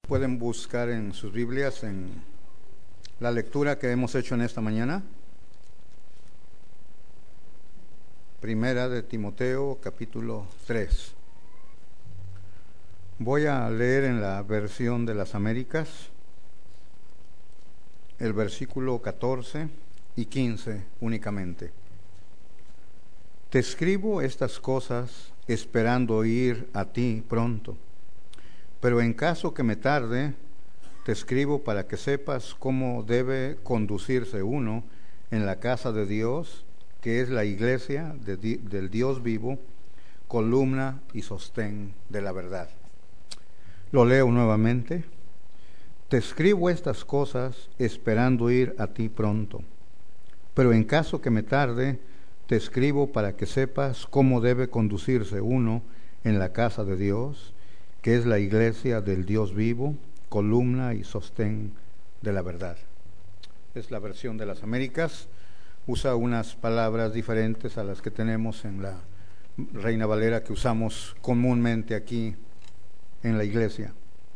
Pueden buscar en sus Biblias en la lectura que hemos hecho en esta mañana. Primera de Timoteo, capítulo 3. Voy a leer en la versión de las Américas el versículo 14 y 15 únicamente. Te escribo estas cosas esperando ir a ti pronto, pero en caso que me tarde, te escribo para que sepas cómo debe conducirse uno en la casa de Dios, que es la iglesia del Dios vivo, columna y sostén de la verdad. Lo leo nuevamente. Te escribo estas cosas esperando ir a ti pronto, pero en caso que me tarde, te escribo para que sepas cómo debe conducirse uno en la casa de Dios, que es la iglesia del Dios vivo, columna y sostén de la verdad. Es la versión de las Américas. Usa unas palabras diferentes a las que tenemos en la Reina Valera que usamos comúnmente aquí en la iglesia.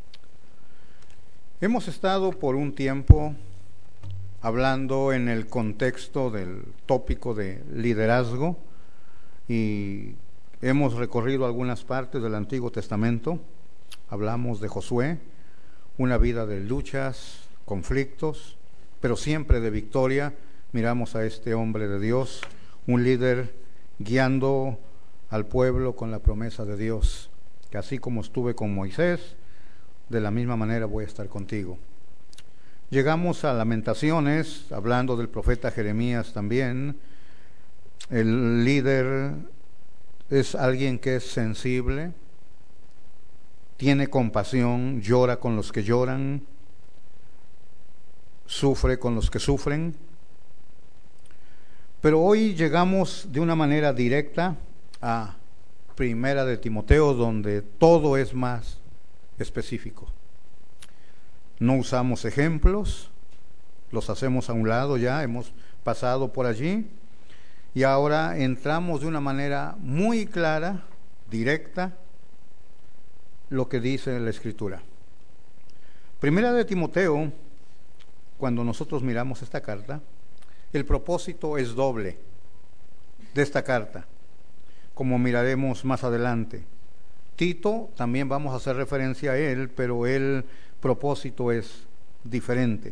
Hemos estado por un tiempo hablando en el contexto del tópico de liderazgo y hemos recorrido algunas partes del Antiguo Testamento. Hablamos de Josué, una vida de luchas, conflictos, pero siempre de victoria. Miramos a este hombre de Dios, un líder guiando al pueblo con la promesa de Dios, que así como estuve con Moisés, de la misma manera voy a estar contigo. Llegamos a Lamentaciones, hablando del profeta Jeremías también. El líder es alguien que es sensible, tiene compasión, llora con los que lloran, sufre con los que sufren. Pero hoy llegamos de una manera directa a Primera de Timoteo, donde todo es más específico. No usamos ejemplos, los hacemos a un lado ya, hemos pasado por allí y ahora entramos de una manera muy clara, directa, lo que dice la Escritura. Primera de Timoteo, cuando nosotros miramos esta carta, el propósito es doble de esta carta, como miraremos más adelante. Tito, también vamos a hacer referencia a él, pero el propósito es diferente.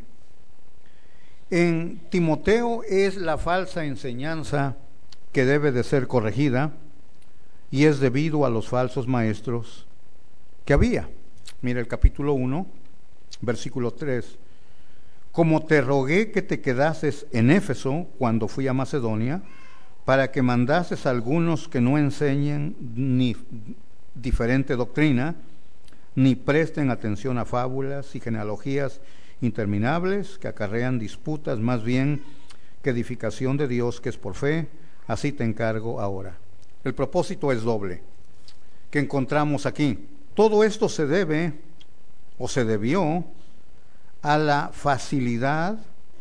En Timoteo es la falsa enseñanza que debe de ser corregida y es debido a los falsos maestros que había. Mira el capítulo 1, versículo 3. Como te rogué que te quedases en Éfeso cuando fui a Macedonia, para que mandases a algunos que no enseñen ni diferente doctrina, ni presten atención a fábulas y genealogías interminables que acarrean disputas más bien que edificación de Dios que es por fe. Así te encargo ahora. El propósito es doble que encontramos aquí. Todo esto se debe o se debió a la facilidad,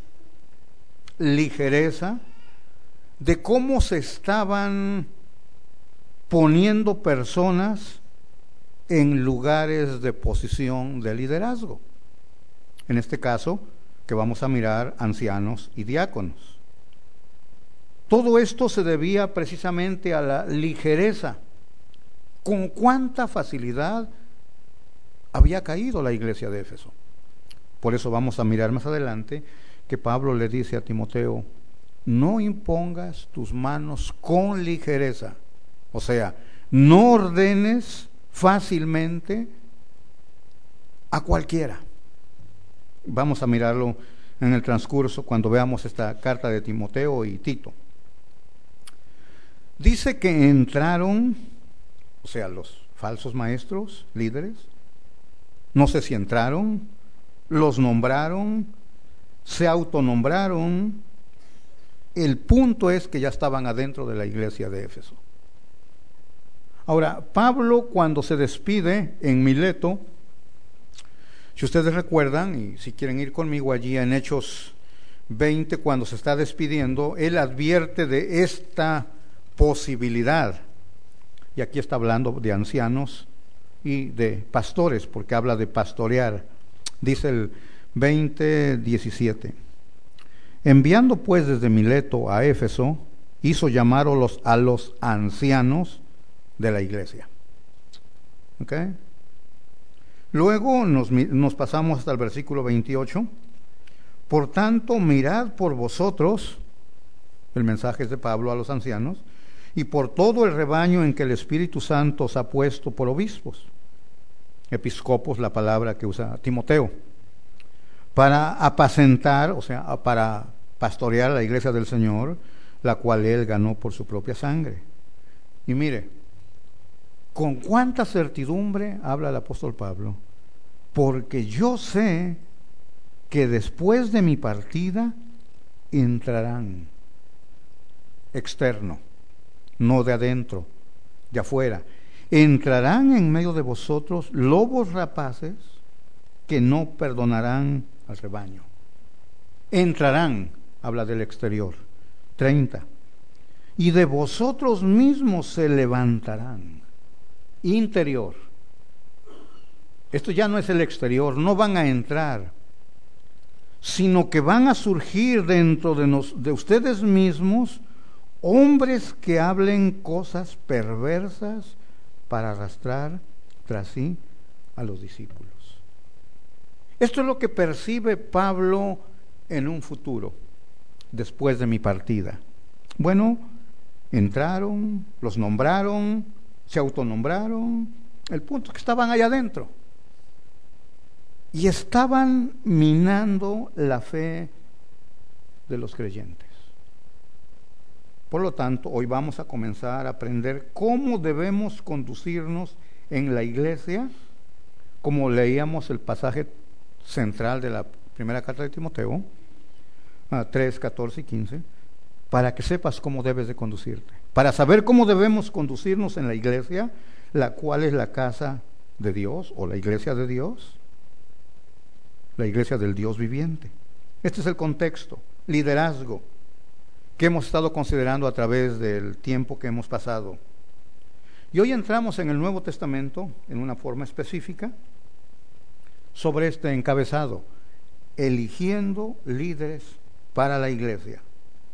ligereza de cómo se estaban poniendo personas en lugares de posición de liderazgo. En este caso, que vamos a mirar, ancianos y diáconos. Todo esto se debía precisamente a la ligereza. Con cuánta facilidad había caído la iglesia de Éfeso. Por eso vamos a mirar más adelante que Pablo le dice a Timoteo: no impongas tus manos con ligereza. O sea, no ordenes fácilmente a cualquiera. Vamos a mirarlo en el transcurso cuando veamos esta carta de Timoteo y Tito. Dice que entraron, o sea, los falsos maestros, líderes, no sé si entraron, los nombraron, se autonombraron. El punto es que ya estaban adentro de la iglesia de Éfeso. Ahora, Pablo, cuando se despide en Mileto, si ustedes recuerdan, y si quieren ir conmigo allí en Hechos 20, cuando se está despidiendo, él advierte de esta posibilidad. Y aquí está hablando de ancianos y de pastores, porque habla de pastorear. Dice el 20:17. Enviando pues desde Mileto a Éfeso, hizo llamar a los ancianos de la iglesia. ¿Ok? Luego nos pasamos hasta el versículo 28. Por tanto, mirad por vosotros, el mensaje es de Pablo a los ancianos, y por todo el rebaño en que el Espíritu Santo os ha puesto por obispos. Episcopos, la palabra que usa Timoteo. Para apacentar, o sea, para pastorear la iglesia del Señor, la cual él ganó por su propia sangre. Y mire, con cuánta certidumbre habla el apóstol Pablo, porque yo sé que después de mi partida entrarán, externo, no de adentro, de afuera, entrarán en medio de vosotros lobos rapaces que no perdonarán al rebaño. Entrarán, habla del exterior. 30. Y de vosotros mismos se levantarán. Interior. Esto ya no es el exterior, no van a entrar, sino que van a surgir dentro de ustedes mismos hombres que hablen cosas perversas para arrastrar tras sí a los discípulos. Esto es lo que percibe Pablo en un futuro, después de mi partida. Bueno, entraron, los nombraron, se autonombraron, el punto es que estaban allá adentro. Y estaban minando la fe de los creyentes. Por lo tanto, hoy vamos a comenzar a aprender cómo debemos conducirnos en la iglesia, como leíamos el pasaje central de la primera carta de Timoteo, 3, 14 y 15, para que sepas cómo debes de conducirte. Para saber cómo debemos conducirnos en la iglesia, la cual es la casa de Dios, o la iglesia de Dios, la iglesia del Dios viviente. Este es el contexto, liderazgo, que hemos estado considerando a través del tiempo que hemos pasado. Y hoy entramos en el Nuevo Testamento en una forma específica sobre este encabezado, eligiendo líderes para la iglesia.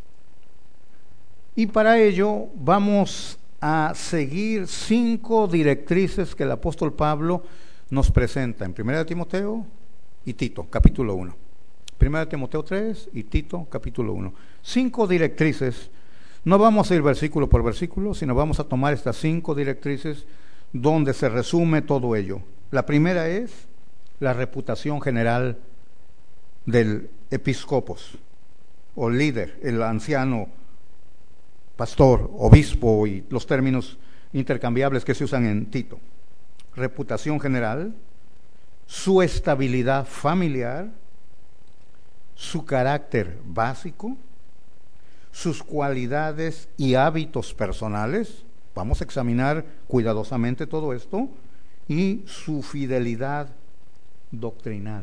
Y para ello vamos a seguir 5 directrices que el apóstol Pablo nos presenta en 1 Timoteo y Tito, capítulo 1. 1 Timoteo 3 y Tito, capítulo 1. 5 directrices. No vamos a ir versículo por versículo, sino vamos a tomar estas 5 directrices donde se resume todo ello. La primera es la reputación general del episcopos, o líder, el anciano, pastor, obispo y los términos intercambiables que se usan en Tito. Reputación general, su estabilidad familiar, su carácter básico, sus cualidades y hábitos personales. Vamos a examinar cuidadosamente todo esto, y su fidelidad doctrinal.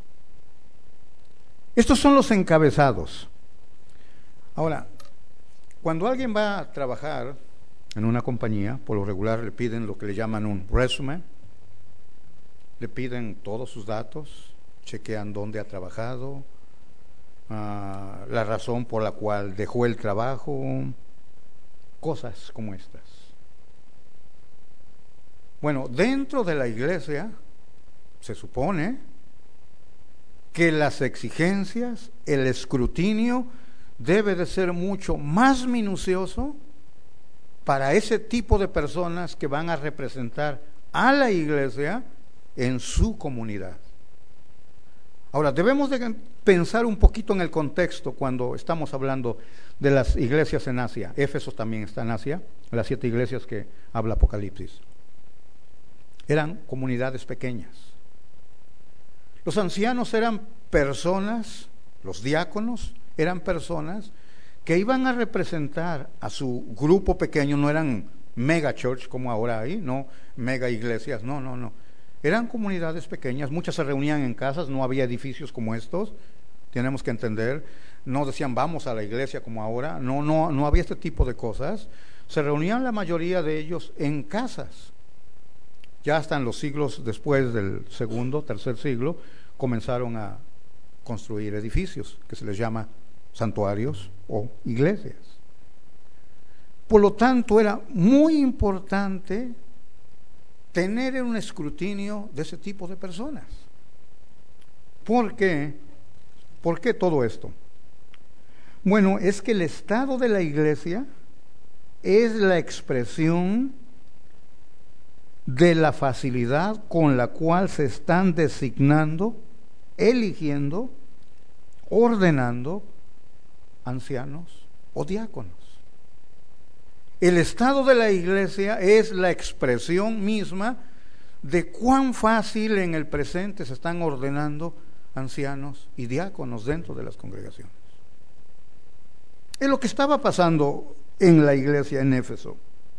Estos son los encabezados. Ahora, cuando alguien va a trabajar en una compañía, por lo regular le piden lo que le llaman un resumen, le piden todos sus datos, chequean dónde ha trabajado, la razón por la cual dejó el trabajo, cosas como estas. Bueno, dentro de la iglesia se supone que las exigencias, el escrutinio debe de ser mucho más minucioso para ese tipo de personas que van a representar a la iglesia en su comunidad. Ahora, debemos de pensar un poquito en el contexto cuando estamos hablando de las iglesias en Asia. Éfeso también está en Asia, las 7 iglesias que habla Apocalipsis. Eran comunidades pequeñas. Los ancianos eran personas, los diáconos eran personas que iban a representar a su grupo pequeño. No eran mega church como ahora hay, no mega iglesias, no. Eran comunidades pequeñas, muchas se reunían en casas, no había edificios como estos, tenemos que entender, no decían vamos a la iglesia como ahora, no había este tipo de cosas. Se reunían la mayoría de ellos en casas, Ya hasta en los siglos después del segundo, tercer siglo, comenzaron a construir edificios que se les llama santuarios o iglesias. Por lo tanto, era muy importante tener un escrutinio de ese tipo de personas. ¿Por qué? ¿Por qué todo esto? Bueno, es que el estado de la iglesia es la expresión de la facilidad con la cual se están designando, eligiendo, ordenando ancianos o diáconos. El estado de la iglesia es la expresión misma de cuán fácil en el presente se están ordenando ancianos y diáconos dentro de las congregaciones. Es lo que estaba pasando en la iglesia en Éfeso.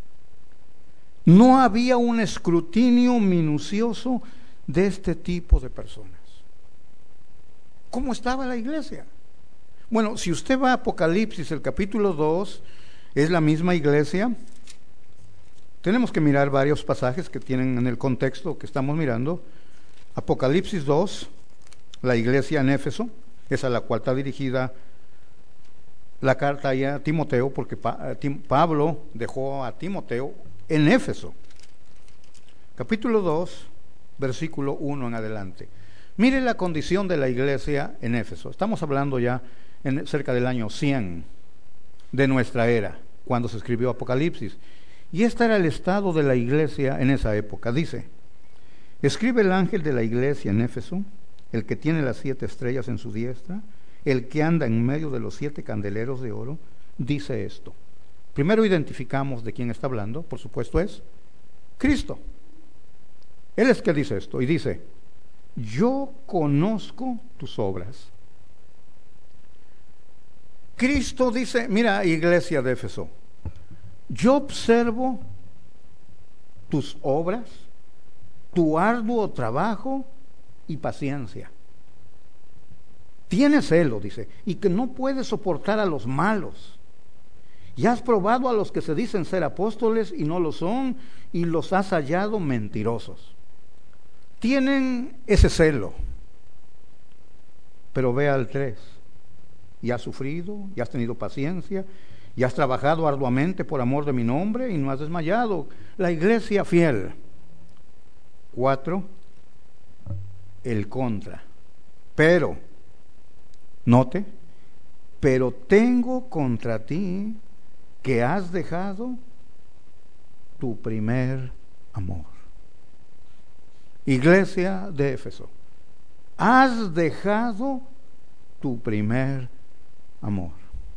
No había un escrutinio minucioso de este tipo de personas. ¿Cómo estaba la iglesia? Bueno, si usted va a Apocalipsis, el capítulo 2, es la misma iglesia. Tenemos que mirar varios pasajes que tienen en el contexto que estamos mirando. Apocalipsis 2, la iglesia en Éfeso, es a la cual está dirigida la carta a Timoteo, porque Pablo dejó a Timoteo en Éfeso. Capítulo 2, versículo 1 en adelante. Mire la condición de la iglesia en Éfeso. Estamos hablando ya cerca del año 100 de nuestra era, cuando se escribió Apocalipsis. Y este era el estado de la iglesia en esa época. Dice: escribe el ángel de la iglesia en Éfeso, el que tiene las 7 estrellas en su diestra, el que anda en medio de los 7 candeleros de oro, dice esto. Primero identificamos de quién está hablando, por supuesto es Cristo. Él es que dice esto, y dice: yo conozco tus obras. Cristo dice: mira, iglesia de Éfeso, yo observo tus obras, tu arduo trabajo y paciencia. Tienes celo, dice, y que no puedes soportar a los malos. Y has probado a los que se dicen ser apóstoles y no lo son, y los has hallado mentirosos. Tienen ese celo. Pero ve al 3. Y has sufrido, y has tenido paciencia, y has trabajado arduamente por amor de mi nombre, y no has desmayado. La iglesia fiel. 4. El contra. Pero, note, pero tengo contra ti que has dejado tu primer amor. Iglesia de Éfeso, has dejado tu primer amor.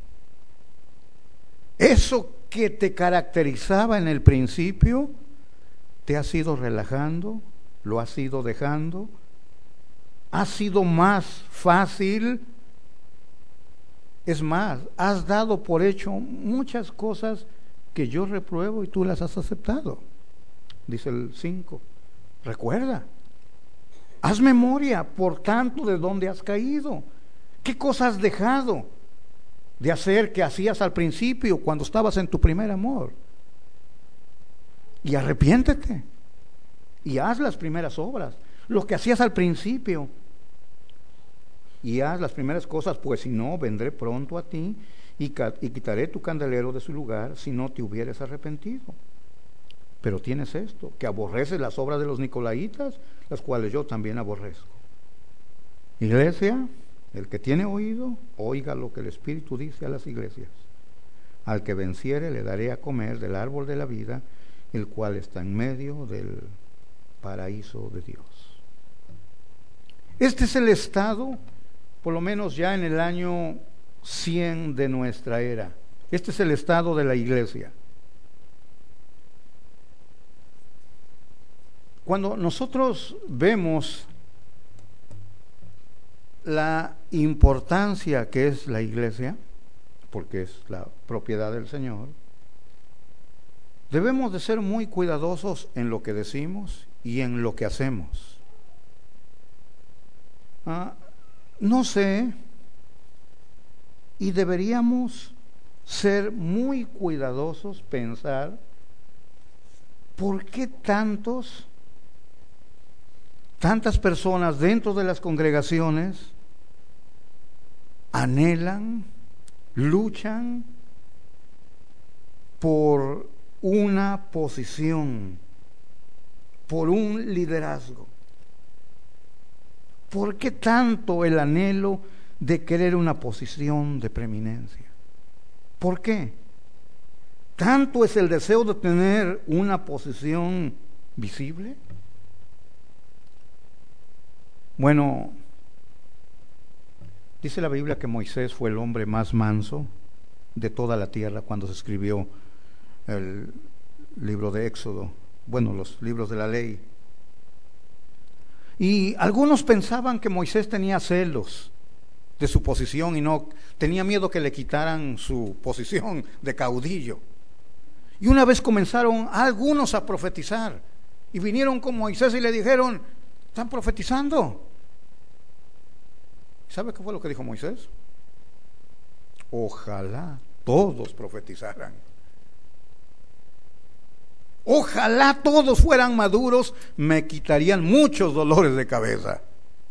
Eso que te caracterizaba en el principio, te has ido relajando, lo has ido dejando, ha sido más fácil. Es más, has dado por hecho muchas cosas que yo repruebo y tú las has aceptado. Dice el 5. Recuerda, haz memoria, por tanto, de dónde has caído. ¿Qué cosas has dejado de hacer que hacías al principio cuando estabas en tu primer amor? Y arrepiéntete y haz las primeras obras, lo que hacías al principio. Y haz las primeras cosas, pues si no, vendré pronto a ti y quitaré tu candelero de su lugar si no te hubieres arrepentido. Pero tienes esto, que aborreces las obras de los nicolaitas, las cuales yo también aborrezco. Iglesia, el que tiene oído, oiga lo que el Espíritu dice a las iglesias. Al que venciere le daré a comer del árbol de la vida, el cual está en medio del paraíso de Dios. Este es el estado, por lo menos ya en el año 100 de nuestra era. Este es el estado de la iglesia. Cuando nosotros vemos la importancia que es la iglesia, porque es la propiedad del Señor, debemos de ser muy cuidadosos en lo que decimos y en lo que hacemos. No sé, y deberíamos ser muy cuidadosos, pensar, ¿por qué tantos tantas personas dentro de las congregaciones anhelan, luchan por una posición, por un liderazgo. ¿Por qué tanto el anhelo de querer una posición de preeminencia? ¿Por qué? ¿Tanto es el deseo de tener una posición visible? Bueno, dice la Biblia que Moisés fue el hombre más manso de toda la tierra cuando se escribió el libro de Éxodo, bueno, los libros de la ley. Y algunos pensaban que Moisés tenía celos de su posición y no tenía miedo que le quitaran su posición de caudillo. Y una vez comenzaron algunos a profetizar y vinieron con Moisés y le dijeron: ¿están profetizando? ¿Sabe qué fue lo que dijo Moisés? Ojalá todos profetizaran. Ojalá todos fueran maduros, me quitarían muchos dolores de cabeza.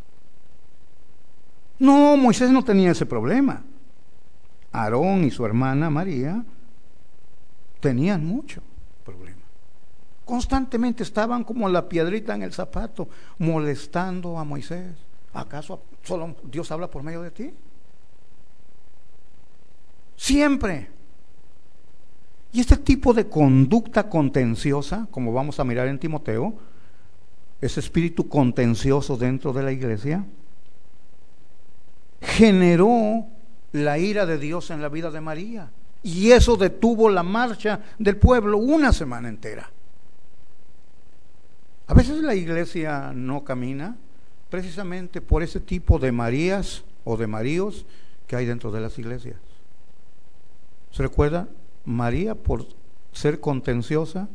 No, Moisés no tenía ese problema. Aarón y su hermana María tenían mucho problema. Constantemente estaban como la piedrita en el zapato, molestando a Moisés. ¿Acaso solo Dios habla por medio de ti? Siempre. Y este tipo de conducta contenciosa, como vamos a mirar en Timoteo, ese espíritu contencioso dentro de la iglesia, generó la ira de Dios en la vida de María. Y eso detuvo la marcha del pueblo una semana entera. A veces la iglesia no camina precisamente por ese tipo de Marías o de Maríos que hay dentro de las iglesias. ¿Se recuerda? María, por ser contenciosa,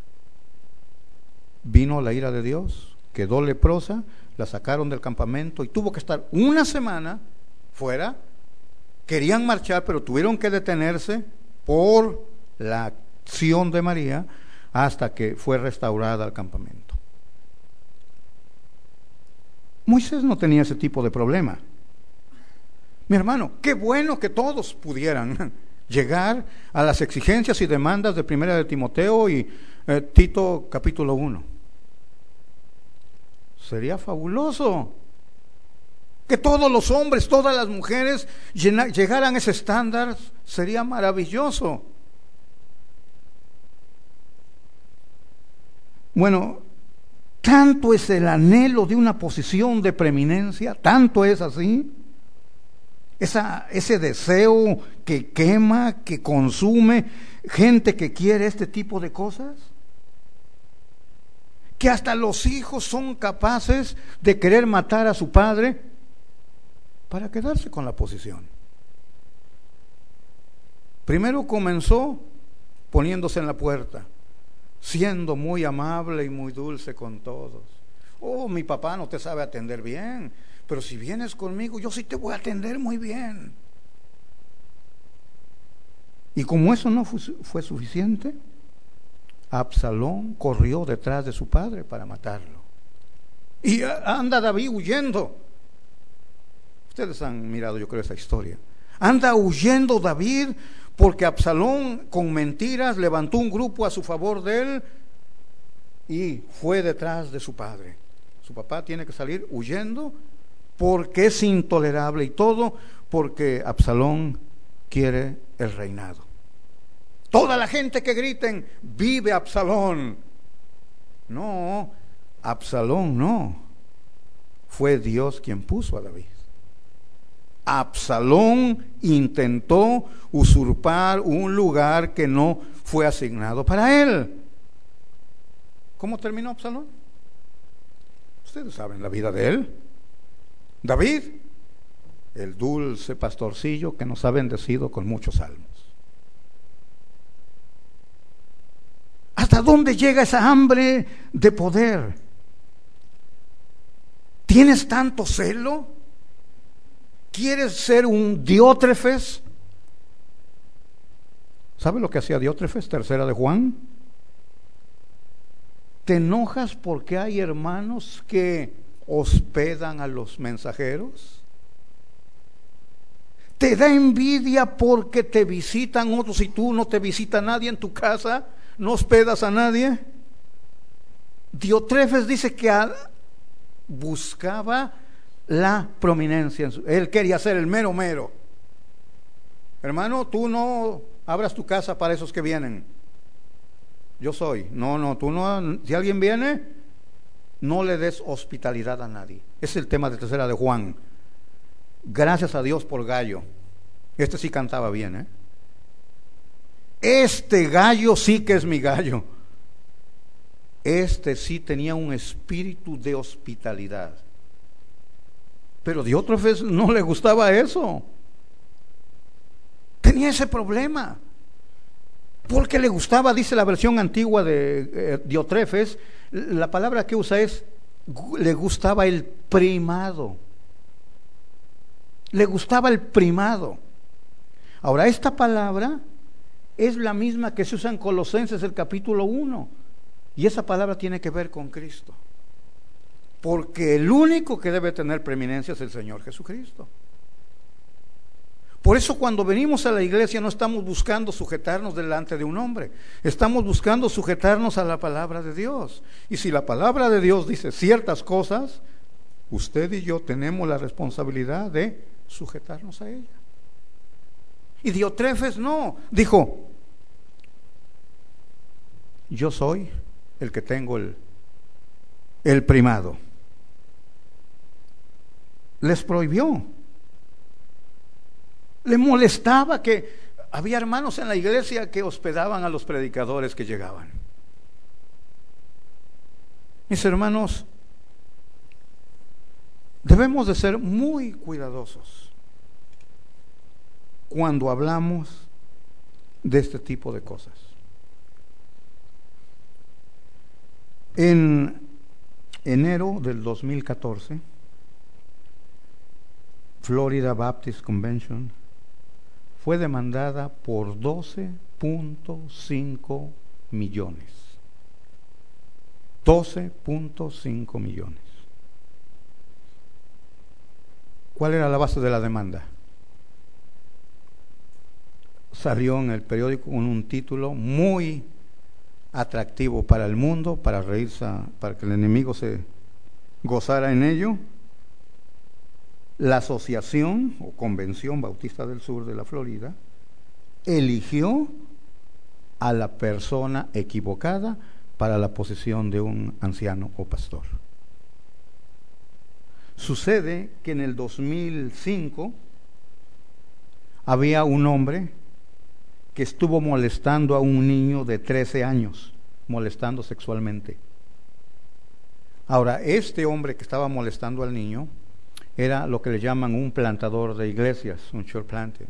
vino la ira de Dios, quedó leprosa, la sacaron del campamento y tuvo que estar una semana fuera. Querían marchar, pero tuvieron que detenerse por la acción de María hasta que fue restaurada al campamento. Moisés no tenía ese tipo de problema. Mi hermano, qué bueno que todos pudieran llegar a las exigencias y demandas de Primera de Timoteo y Tito capítulo 1. Sería fabuloso que todos los hombres, todas las mujeres llegaran a ese estándar. Sería maravilloso. Bueno, tanto es el anhelo de una posición de preeminencia, tanto es así, ese deseo que quema, que consume, gente que quiere este tipo de cosas, que hasta los hijos son capaces de querer matar a su padre para quedarse con la posición. Primero comenzó poniéndose en la puerta, siendo muy amable y muy dulce con todos. Oh, mi papá no te sabe atender bien, pero si vienes conmigo, yo sí te voy a atender muy bien. Y como eso no fue suficiente, Absalón corrió detrás de su padre para matarlo. Y anda David huyendo. Ustedes han mirado, yo creo, esa historia. Anda huyendo David porque Absalón, con mentiras, levantó un grupo a su favor de él y fue detrás de su padre. Su papá tiene que salir huyendo porque es intolerable, y todo porque Absalón quiere el reinado. Toda la gente que griten: ¡vive Absalón! No, Absalón no. Fue Dios quien puso a David. Absalón intentó usurpar un lugar que no fue asignado para él. ¿Cómo terminó Absalón? Ustedes saben la vida de él. David, el dulce pastorcillo que nos ha bendecido con muchos salmos. ¿Hasta dónde llega esa hambre de poder? ¿Tienes tanto celo? ¿Quieres ser un Diótrefes? ¿Sabe lo que hacía Diótrefes? Tercera de Juan. Te enojas porque hay hermanos que hospedan a los mensajeros. Te da envidia porque te visitan otros y tú no te visita nadie en tu casa, no hospedas a nadie. Diotrefes dice que buscaba la prominencia. Él quería ser el mero mero. Hermano, tú no abras tu casa para esos que vienen. Yo soy. No, tú no. Si alguien viene, no le des hospitalidad a nadie. Ese es el tema de tercera de Juan. Gracias a Dios por Gallo. Este sí cantaba bien, ¿eh? Este gallo sí que es mi gallo. Este sí tenía un espíritu de hospitalidad. Pero Diótrefes no le gustaba eso. Tenía ese problema. Porque le gustaba, dice la versión antigua de Diotrefes, la palabra que usa es, le gustaba el primado. Le gustaba el primado. Ahora, esta palabra es la misma que se usa en Colosenses, el capítulo 1. Y esa palabra tiene que ver con Cristo. Porque el único que debe tener preeminencia es el Señor Jesucristo. Por eso cuando venimos a la iglesia no estamos buscando sujetarnos delante de un hombre. Estamos buscando sujetarnos a la palabra de Dios. Y si la palabra de Dios dice ciertas cosas, usted y yo tenemos la responsabilidad de sujetarnos a ella. Y Diotrefes no, dijo, yo soy el que tengo el primado. Les prohibió. Le molestaba que había hermanos en la iglesia que hospedaban a los predicadores que llegaban. Mis hermanos, debemos de ser muy cuidadosos cuando hablamos de este tipo de cosas. En enero del 2014, Florida Baptist Convention fue demandada por 12.5 millones. 12.5 millones. ¿Cuál era la base de la demanda? Salió en el periódico con un título muy atractivo para el mundo, para reírse, para que el enemigo se gozara en ello. La Asociación o Convención Bautista del Sur de la Florida eligió a la persona equivocada para la posición de un anciano o pastor. Sucede que en el 2005 había un hombre que estuvo molestando a un niño de 13 años, molestando sexualmente. Ahora, este hombre que estaba molestando al niño era lo que le llaman un plantador de iglesias, un church planter.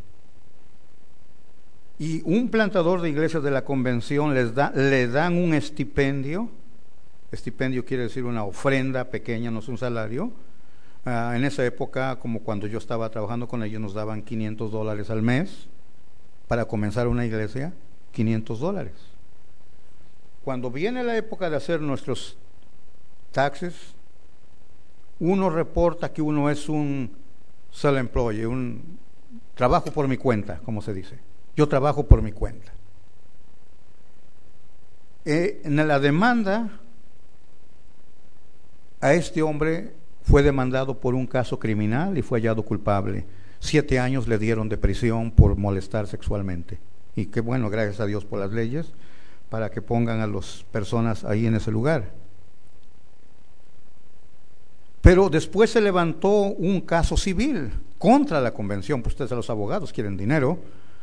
Y un plantador de iglesias de la convención le dan un estipendio. Estipendio quiere decir una ofrenda pequeña, no es un salario. En esa época, como cuando yo estaba trabajando con ellos, nos daban $500 al mes para comenzar una iglesia, $500. Cuando viene la época de hacer nuestros taxes, uno reporta que uno es un self-employed, un trabajo por mi cuenta, como se dice. Yo trabajo por mi cuenta. En la demanda, a este hombre fue demandado por un caso criminal y fue hallado culpable. 7 años le dieron de prisión por molestar sexualmente. Y qué bueno, gracias a Dios por las leyes, para que pongan a las personas ahí en ese lugar. Pero después se levantó un caso civil contra la convención, pues ustedes, los abogados quieren dinero.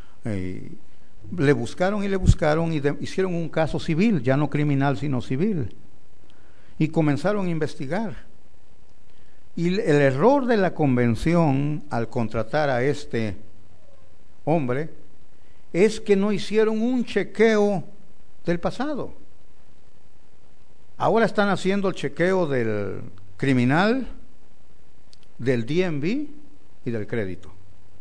Le buscaron y hicieron un caso civil, ya no criminal sino civil, y comenzaron a investigar. Y el error de la convención al contratar a este hombre es que no hicieron un chequeo del pasado. Ahora están haciendo el chequeo del criminal, del DMV y del crédito.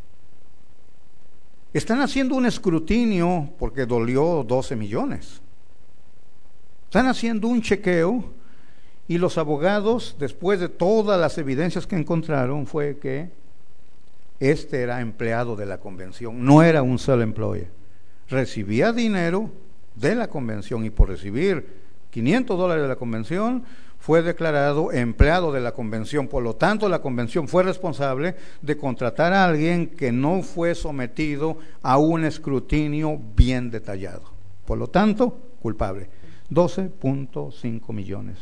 Están haciendo un escrutinio porque dolió 12 millones. Están haciendo un chequeo Y los abogados, después de todas las evidencias que encontraron, fue que este era empleado de la convención, no era un self-employed. Recibía dinero de la convención y por recibir $500 de la convención fue declarado empleado de la convención. Por lo tanto, la convención fue responsable de contratar a alguien que no fue sometido a un escrutinio bien detallado. Por lo tanto, culpable. $12.5 millones.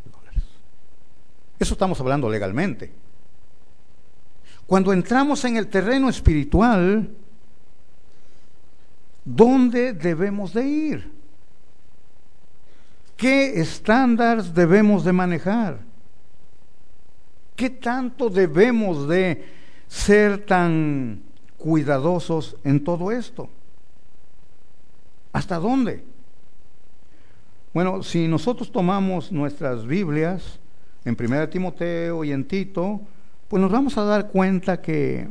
Eso estamos hablando legalmente. Cuando entramos en el terreno espiritual, ¿dónde debemos de ir? ¿Qué estándares debemos de manejar? ¿Qué tanto debemos de ser tan cuidadosos en todo esto? ¿Hasta dónde? Bueno, si nosotros tomamos nuestras Biblias en 1 Timoteo y en Tito, pues nos vamos a dar cuenta que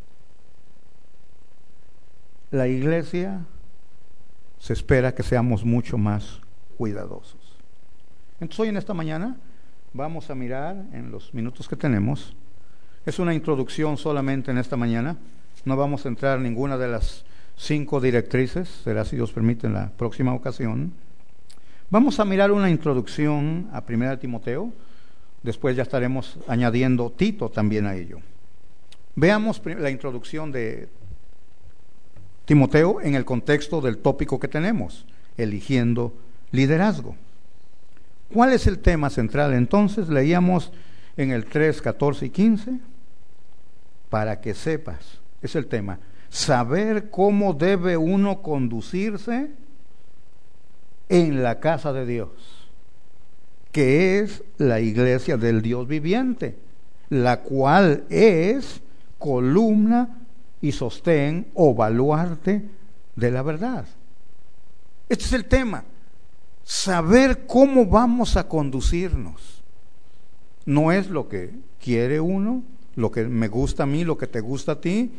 la iglesia se espera que seamos mucho más cuidadosos. Entonces hoy en esta mañana vamos a mirar en los minutos que tenemos. Es una introducción solamente en esta mañana. No vamos a entrar en ninguna de las 5 directrices, será si Dios permite en la próxima ocasión. Vamos a mirar una introducción a 1 Timoteo. Después ya estaremos añadiendo Tito también a ello. Veamos la introducción de Timoteo en el contexto del tópico que tenemos, eligiendo liderazgo. ¿Cuál es el tema central? Entonces leíamos en el 3, 14 y 15, para que sepas, es el tema, saber cómo debe uno conducirse en la casa de Dios, que es la iglesia del Dios viviente, la cual es columna y sostén o baluarte de la verdad. Este es el tema, saber cómo vamos a conducirnos. No es lo que quiere uno, lo que me gusta a mí, lo que te gusta a ti.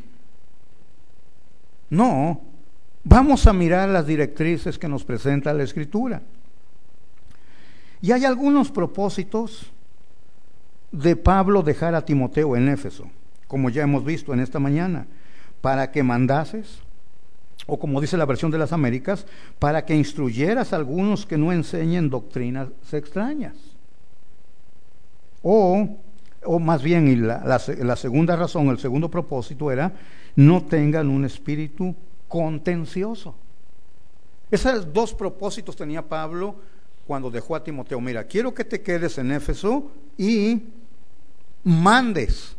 No, vamos a mirar las directrices que nos presenta la Escritura. Y hay algunos propósitos de Pablo dejar a Timoteo en Éfeso, como ya hemos visto en esta mañana, para que mandases, o como dice la versión de las Américas, para que instruyeras a algunos que no enseñen doctrinas extrañas. O más bien, y la segunda razón, el segundo propósito era, no tengan un espíritu contencioso. Esos 2 propósitos tenía Pablo cuando dejó a Timoteo. Mira, quiero que te quedes en Éfeso y mandes,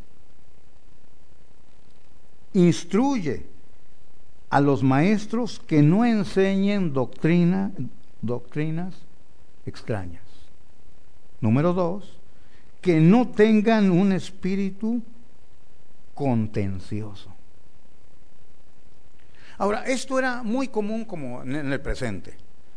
instruye a los maestros que no enseñen doctrinas extrañas. Número 2, que no tengan un espíritu contencioso. Ahora, esto era muy común como en el presente.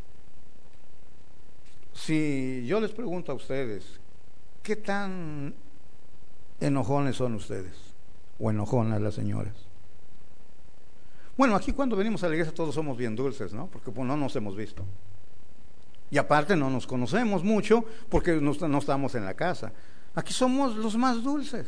Si yo les pregunto a ustedes, ¿qué tan enojones son ustedes? ¿O enojonas las señoras? Bueno, aquí cuando venimos a la iglesia todos somos bien dulces, ¿no? Porque pues, no nos hemos visto. Y aparte no nos conocemos mucho porque no estamos en la casa. Aquí somos los más dulces,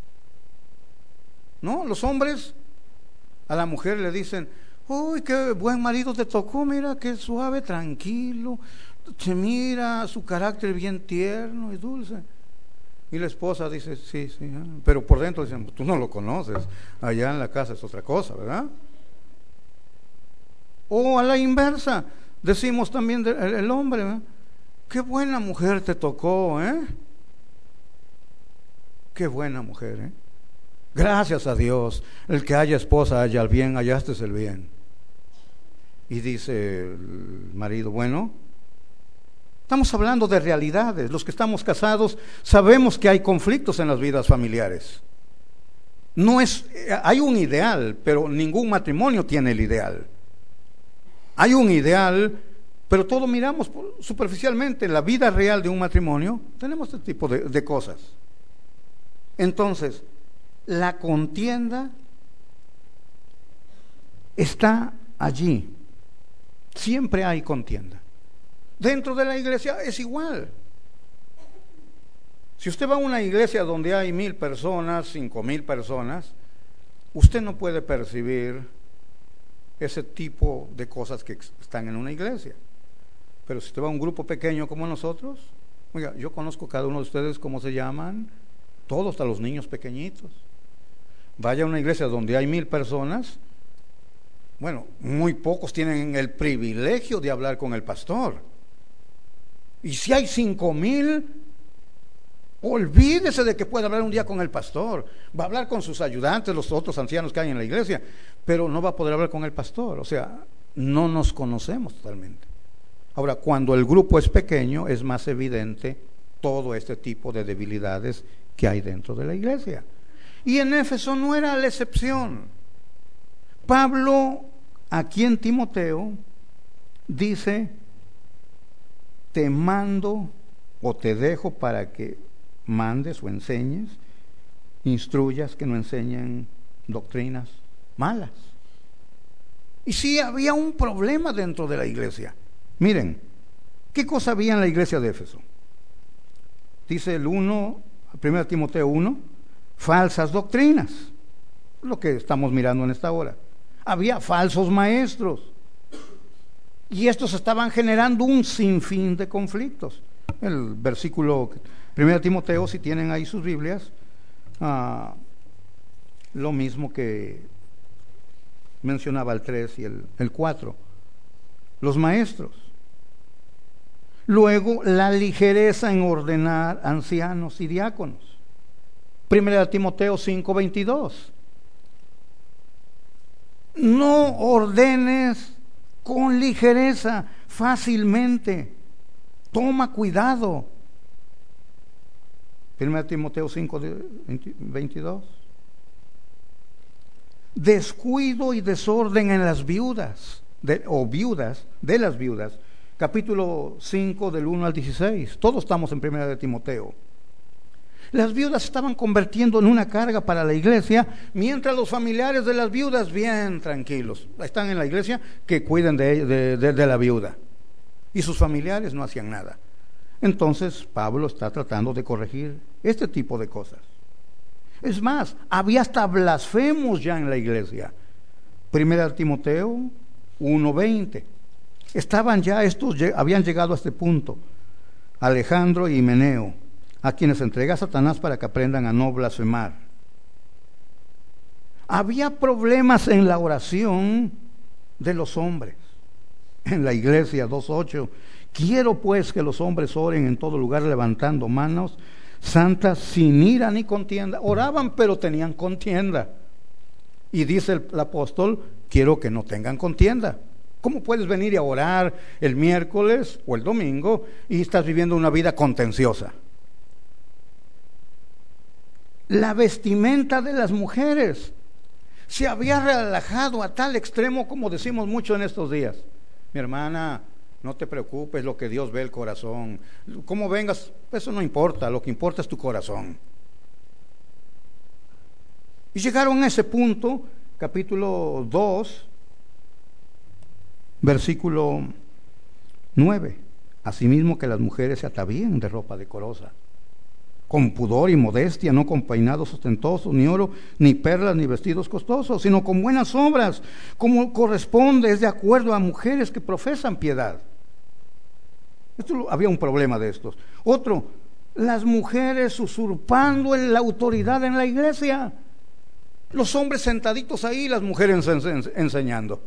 ¿no? Los hombres a la mujer le dicen, uy, qué buen marido te tocó, mira, qué suave, tranquilo, se mira su carácter bien tierno y dulce. Y la esposa dice, sí, pero por dentro dicen, tú no lo conoces, allá en la casa es otra cosa, ¿verdad? O a la inversa, decimos también el hombre, ¿verdad? Qué buena mujer te tocó, ¿eh? Qué buena mujer, ¿eh? Gracias a Dios, el que haya esposa haya el bien, hallaste el bien. Y dice el marido, bueno, estamos hablando de realidades. Los que estamos casados sabemos que hay conflictos en las vidas familiares. Hay un ideal, pero ningún matrimonio tiene el ideal. Hay un ideal, pero todo miramos superficialmente. La vida real de un matrimonio, tenemos este tipo de cosas. Entonces, la contienda está allí. Siempre hay contienda. Dentro de la iglesia es igual. Si usted va a una iglesia donde hay 1,000 personas, 5,000 personas, usted no puede percibir ese tipo de cosas que están en una iglesia. Pero si usted va a un grupo pequeño como nosotros, oiga, yo conozco cada uno de ustedes, ¿cómo se llaman? Todos, hasta los niños pequeñitos. Vaya a una iglesia donde hay 1,000 personas, bueno, muy pocos tienen el privilegio de hablar con el pastor. Y si hay 5,000, olvídese de que pueda hablar un día con el pastor. Va a hablar con sus ayudantes, los otros ancianos que hay en la iglesia, pero no va a poder hablar con el pastor. O sea, no nos conocemos totalmente. Ahora, cuando el grupo es pequeño, es más evidente todo este tipo de debilidades que hay dentro de la iglesia. Y en Éfeso no era la excepción. Pablo, aquí en Timoteo, dice: te mando o te dejo para que mandes o enseñes, instruyas, que no enseñen doctrinas malas. Y sí, había un problema dentro de la iglesia. Miren, ¿qué cosa había en la iglesia de Éfeso? Dice el 1 Timoteo 1, falsas doctrinas, lo que estamos mirando en esta hora. Había falsos maestros, y estos estaban generando un sinfín de conflictos. El versículo 1 Timoteo, si tienen ahí sus Biblias, lo mismo que mencionaba el 3 y el 4. Los maestros. Luego, la ligereza en ordenar ancianos y diáconos. 1 Timoteo 5:22. No ordenes con ligereza, fácilmente. Toma cuidado. 1 Timoteo 5:22. Descuido y desorden en las viudas, viudas de las viudas. Capítulo 5 del 1 al 16. Todos estamos en 1 Timoteo. Las viudas se estaban convirtiendo en una carga para la iglesia, mientras los familiares de las viudas, bien tranquilos, están en la iglesia, que cuiden de la viuda. Y sus familiares no hacían nada. Entonces Pablo está tratando de corregir este tipo de cosas. Es más, había hasta blasfemos ya en la iglesia. 1 Timoteo 1:20. Habían llegado a este punto. Alejandro y Himeneo, a quienes entrega Satanás para que aprendan a no blasfemar. Había problemas en la oración de los hombres. En la iglesia 2:8, quiero pues que los hombres oren en todo lugar levantando manos santas sin ira ni contienda. Oraban, pero tenían contienda. Y dice el apóstol, quiero que no tengan contienda. ¿Cómo puedes venir a orar el miércoles o el domingo y estás viviendo una vida contenciosa? La vestimenta de las mujeres se había relajado a tal extremo, como decimos mucho en estos días. Mi hermana, no te preocupes, lo que Dios ve el corazón. ¿Cómo vengas? Eso no importa, lo que importa es tu corazón. Y llegaron a ese punto, capítulo 2, versículo 9. Asimismo que las mujeres se atavíen de ropa decorosa, con pudor y modestia, no con peinados ostentosos, ni oro, ni perlas, ni vestidos costosos, sino con buenas obras, como corresponde, es de acuerdo a mujeres que profesan piedad. Había un problema de estos. Otro, las mujeres usurpando la autoridad en la iglesia. Los hombres sentaditos ahí, las mujeres enseñando.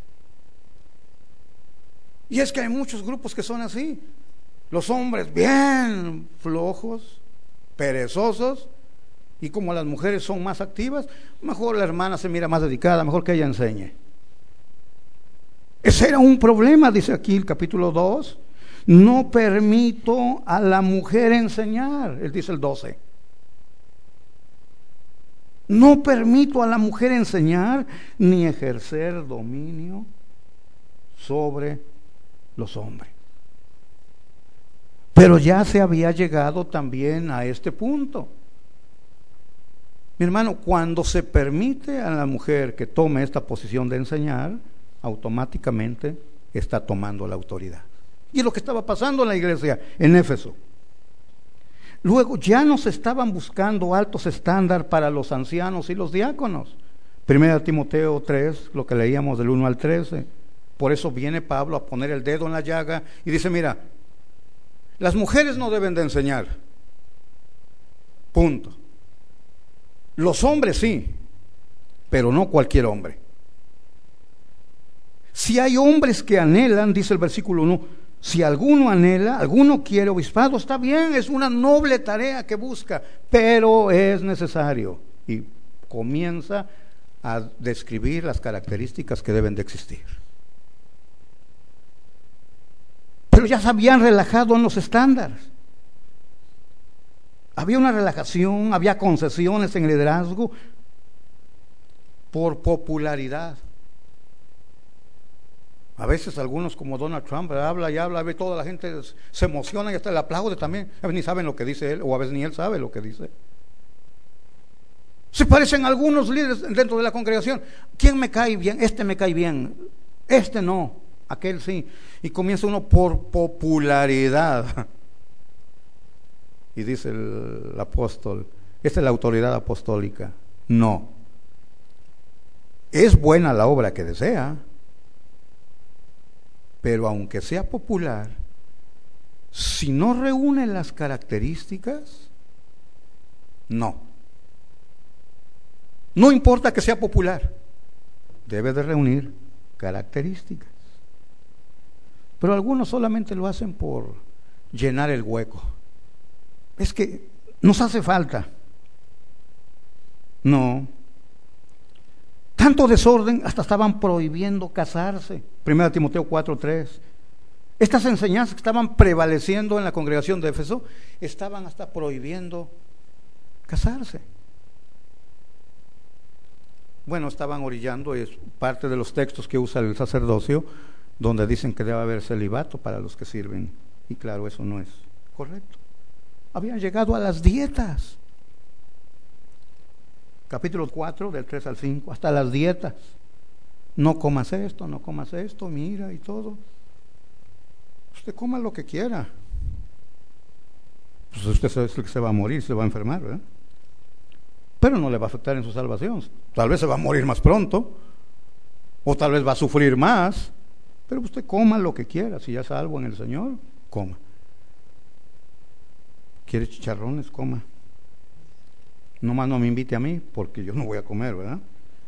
Y es que hay muchos grupos que son así. Los hombres bien flojos, perezosos, y como las mujeres son más activas, mejor la hermana se mira más dedicada, mejor que ella enseñe. Ese era un problema, dice aquí el capítulo 2. No permito a la mujer enseñar, él dice el 12. No permito a la mujer enseñar ni ejercer dominio sobre los hombres. Pero ya se había llegado también a este punto. Mi hermano, cuando se permite a la mujer que tome esta posición de enseñar, automáticamente está tomando la autoridad. Y es lo que estaba pasando en la iglesia en Éfeso. Luego ya no se estaban buscando altos estándares para los ancianos y los diáconos. 1 Timoteo 3, lo que leíamos del 1 al 13. Por eso viene Pablo a poner el dedo en la llaga y dice, mira, las mujeres no deben de enseñar. Punto. Los hombres sí, pero no cualquier hombre. Si hay hombres que anhelan, dice el versículo 1, si alguno anhela, alguno quiere obispado, está bien, es una noble tarea que busca, pero es necesario. Y comienza a describir las características que deben de existir. Pero ya se habían relajado en los estándares. Había una relajación, había concesiones en el liderazgo por popularidad. A veces algunos como Donald Trump habla y habla, ve toda la gente se emociona y hasta le aplaude también. A veces ni saben lo que dice él, o a veces ni él sabe lo que dice. Se parecen algunos líderes dentro de la congregación. ¿Quién me cae bien? Este me cae bien. Este no, aquel sí. Y comienza uno por popularidad. Y dice el apóstol, esta es la autoridad apostólica. No. Es buena la obra que desea, pero aunque sea popular, si no reúne las características, no. No importa que sea popular, debe de reunir características. Pero algunos solamente lo hacen por llenar el hueco. Es que nos hace falta. No. Tanto desorden, hasta estaban prohibiendo casarse. 1 Timoteo 4:3. Estas enseñanzas que estaban prevaleciendo en la congregación de Éfeso, estaban hasta prohibiendo casarse. Bueno, estaban orillando, es parte de los textos que usa el sacerdocio, donde dicen que debe haber celibato para los que sirven. Y claro, eso no es correcto. Habían llegado a las dietas. Capítulo 4, del 3 al 5, hasta las dietas. No comas esto, no comas esto, mira y todo. Usted coma lo que quiera. Pues usted es el que se va a morir, se va a enfermar, ¿verdad? Pero no le va a afectar en su salvación. Tal vez se va a morir más pronto, o tal vez va a sufrir más, pero usted coma lo que quiera. Si ya es salvo en el Señor, coma. ¿Quiere chicharrones? Coma. Nomás no me invite a mí, porque yo no voy a comer, ¿verdad?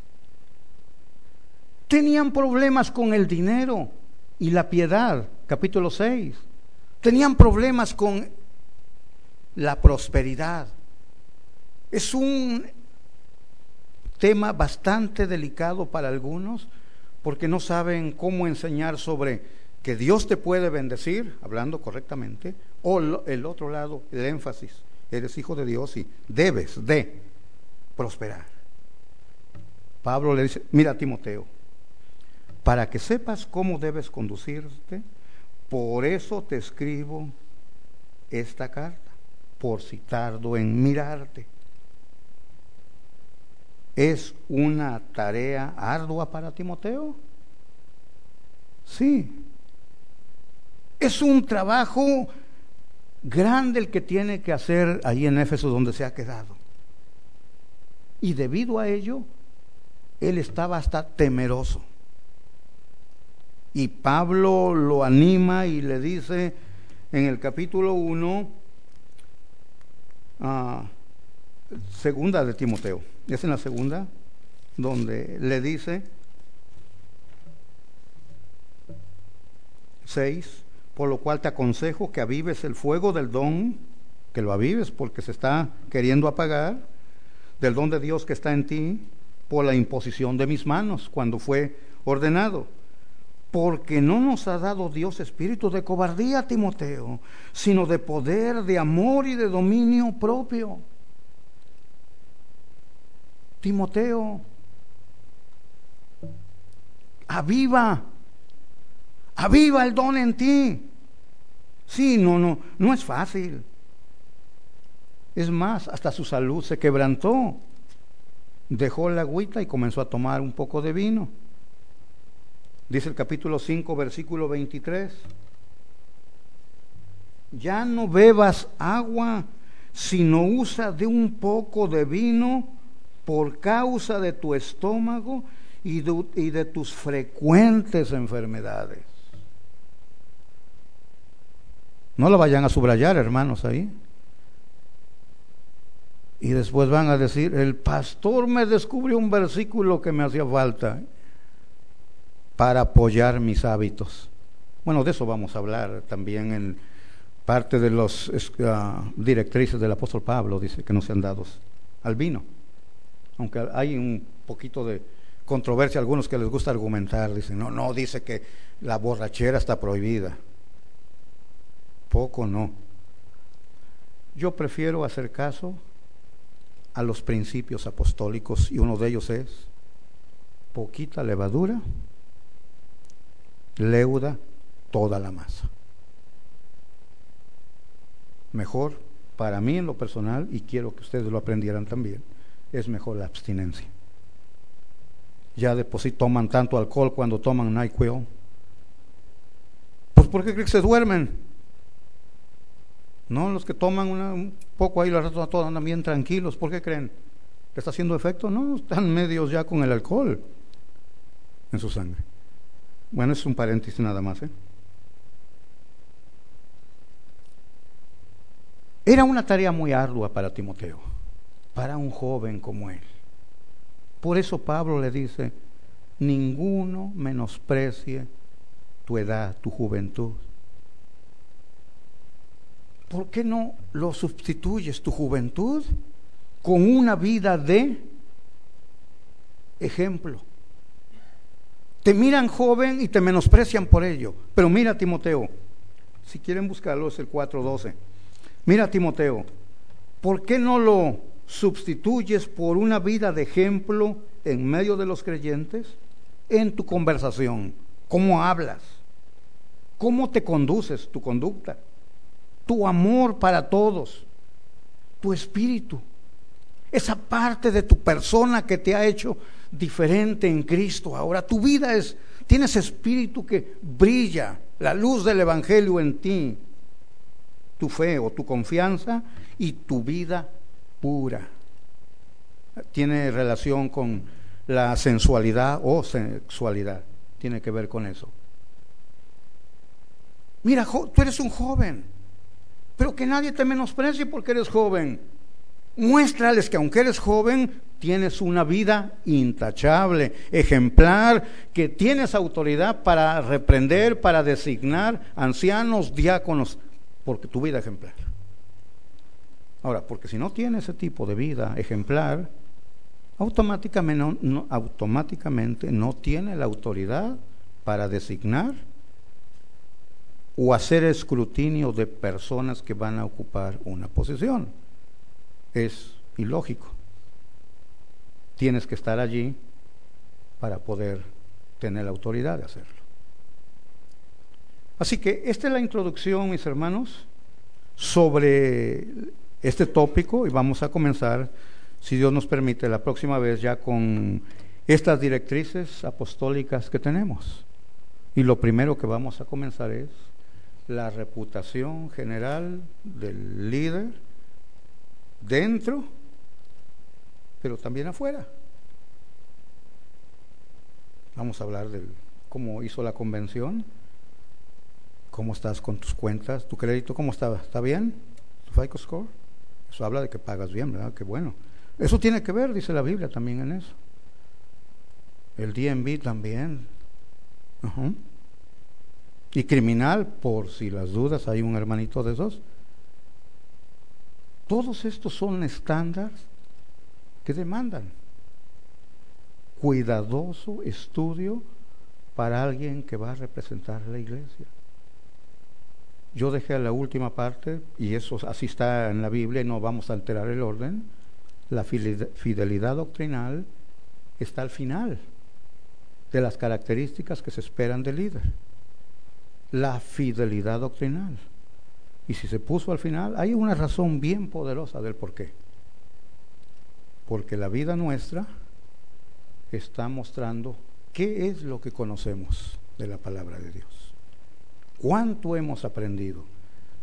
Tenían problemas con el dinero y la piedad, capítulo 6. Tenían problemas con la prosperidad. Es un tema bastante delicado para algunos, porque no saben cómo enseñar sobre que Dios te puede bendecir, hablando correctamente, o el otro lado, el énfasis, eres hijo de Dios y debes de prosperar. Pablo le dice, mira Timoteo, para que sepas cómo debes conducirte, por eso te escribo esta carta, por si tardo en mirarte. ¿Es una tarea ardua para Timoteo? Sí. Es un trabajo grande el que tiene que hacer ahí en Éfeso donde se ha quedado. Y debido a ello, él estaba hasta temeroso. Y Pablo lo anima y le dice en el capítulo 1, segunda de Timoteo, es en la segunda, donde le dice 6, por lo cual te aconsejo que avives el fuego del don, que lo avives porque se está queriendo apagar, del don de Dios que está en ti, por la imposición de mis manos, cuando fue ordenado. Porque no nos ha dado Dios espíritu de cobardía, Timoteo, sino de poder, de amor y de dominio propio. Timoteo, aviva el don en ti. Sí, no es fácil. Es más, hasta su salud se quebrantó. Dejó la agüita y comenzó a tomar un poco de vino. Dice el capítulo 5, versículo 23. Ya no bebas agua, sino usa de un poco de vino por causa de tu estómago y de tus frecuentes enfermedades. No lo vayan a subrayar, hermanos, ahí. Y después van a decir, el pastor me descubrió un versículo que me hacía falta para apoyar mis hábitos. Bueno, de eso vamos a hablar también en parte de los directrices del apóstol Pablo. Dice que no sean dados al vino. Aunque hay un poquito de controversia, algunos que les gusta argumentar, dicen, no, dice que la borrachera está prohibida. Poco no. Yo prefiero hacer caso a los principios apostólicos, y uno de ellos es poquita levadura, leuda toda la masa. Mejor, para mí en lo personal, y quiero que ustedes lo aprendieran también, es mejor la abstinencia. Ya de por sí toman tanto alcohol cuando toman NyQuil. Pues ¿por qué creen que se duermen? No, los que toman un poco ahí, los ratos todos andan bien tranquilos. ¿Por qué creen? ¿Que está haciendo efecto? No, están medios ya con el alcohol en su sangre. Bueno, es un paréntesis nada más, Era una tarea muy ardua para Timoteo, para un joven como él. Por eso Pablo le dice, ninguno menosprecie tu edad, tu juventud. ¿Por qué no lo sustituyes, tu juventud, con una vida de ejemplo? Te miran joven y te menosprecian por ello. Pero mira, Timoteo, si quieren buscarlo, es el 4:12. Mira, Timoteo, ¿por qué no lo sustituyes por una vida de ejemplo en medio de los creyentes? En tu conversación, cómo hablas, cómo te conduces, tu conducta, tu amor para todos, tu espíritu, esa parte de tu persona que te ha hecho diferente en Cristo. Ahora tu vida tienes espíritu que brilla, la luz del Evangelio en ti, tu fe o tu confianza y tu vida pura. Tiene relación con la sensualidad o sexualidad, tiene que ver con eso. Mira, tú eres un joven, pero que nadie te menosprecie porque eres joven. Muéstrales que aunque eres joven, tienes una vida intachable, ejemplar, que tienes autoridad para reprender, para designar ancianos, diáconos, porque tu vida es ejemplar. Ahora, porque si no tienes ese tipo de vida ejemplar, automáticamente no tiene la autoridad para designar o hacer escrutinio de personas que van a ocupar una posición. Es ilógico. Tienes que estar allí para poder tener la autoridad de hacerlo. Así que esta es la introducción, mis hermanos, sobre este tópico, y vamos a comenzar, si Dios nos permite, la próxima vez ya con estas directrices apostólicas que tenemos. Y lo primero que vamos a comenzar es la reputación general del líder dentro, pero también afuera. Vamos a hablar de cómo hizo la convención, cómo estás con tus cuentas, tu crédito, cómo está bien, tu FICO score. Eso habla de que pagas bien, ¿verdad? Qué bueno. Eso tiene que ver, dice la Biblia también en eso. El DMV también. Y criminal, por si las dudas, hay un hermanito de esos. Todos estos son estándares que demandan cuidadoso estudio para alguien que va a representar la iglesia. Yo dejé la última parte, y eso así está en la Biblia, y no vamos a alterar el orden. La fidelidad doctrinal está al final de las características que se esperan del líder. La fidelidad doctrinal. Y si se puso al final, hay una razón bien poderosa del por qué. Porque la vida nuestra está mostrando qué es lo que conocemos de la palabra de Dios. ¿Cuánto hemos aprendido?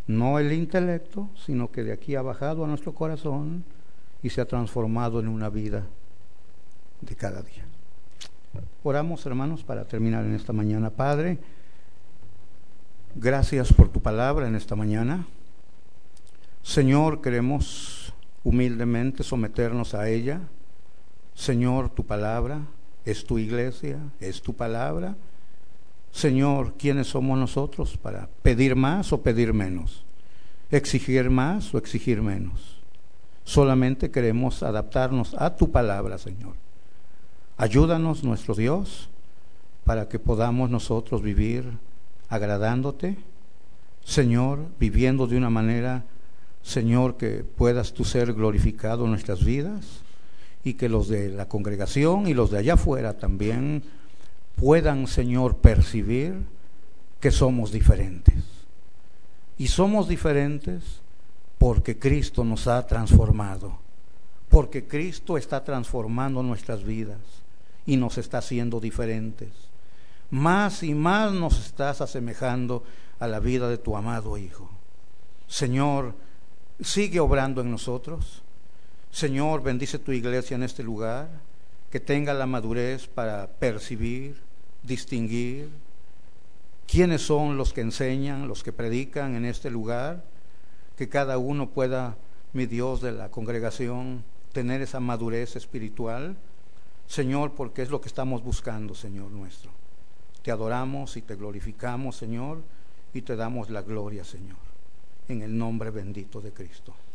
no el intelecto, sino que de aquí ha bajado a nuestro corazón y se ha transformado en una vida de cada día. Oramos, hermanos, para terminar en esta mañana. Padre, gracias por tu palabra en esta mañana. Señor, queremos humildemente someternos a ella. Señor, tu palabra es tu iglesia, es tu palabra. Señor, ¿quiénes somos nosotros para pedir más o pedir menos? ¿Exigir más o exigir menos? Solamente queremos adaptarnos a tu palabra, Señor. Ayúdanos, nuestro Dios, para que podamos nosotros vivir agradándote, Señor, viviendo de una manera, Señor, que puedas tú ser glorificado en nuestras vidas, y que los de la congregación y los de allá afuera también puedan, Señor, percibir que somos diferentes. Y somos diferentes porque Cristo nos ha transformado, porque Cristo está transformando nuestras vidas y nos está haciendo diferentes. Más y más nos estás asemejando a la vida de tu amado Hijo. Señor, sigue obrando en nosotros. Señor, bendice tu iglesia en este lugar, que tenga la madurez para percibir, distinguir quiénes son los que enseñan, los que predican en este lugar, que cada uno pueda, mi Dios, de la congregación, tener esa madurez espiritual, Señor, porque es lo que estamos buscando, Señor nuestro. Te adoramos y te glorificamos, Señor, y te damos la gloria, Señor, en el nombre bendito de Cristo.